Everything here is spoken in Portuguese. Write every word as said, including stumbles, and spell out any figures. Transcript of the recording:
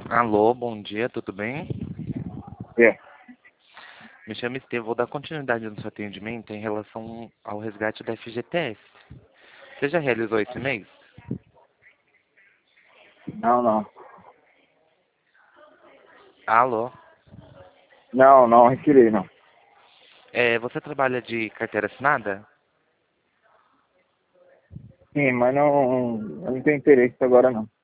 Alô, bom dia, tudo bem? É. Me chamo Estevão, vou dar continuidade no seu atendimento em relação ao resgate da F G T S. Você já realizou esse mês? Não, não. Alô? Não, não retirei, não. É, você trabalha de carteira assinada? Sim, mas não, eu não tenho interesse agora, não.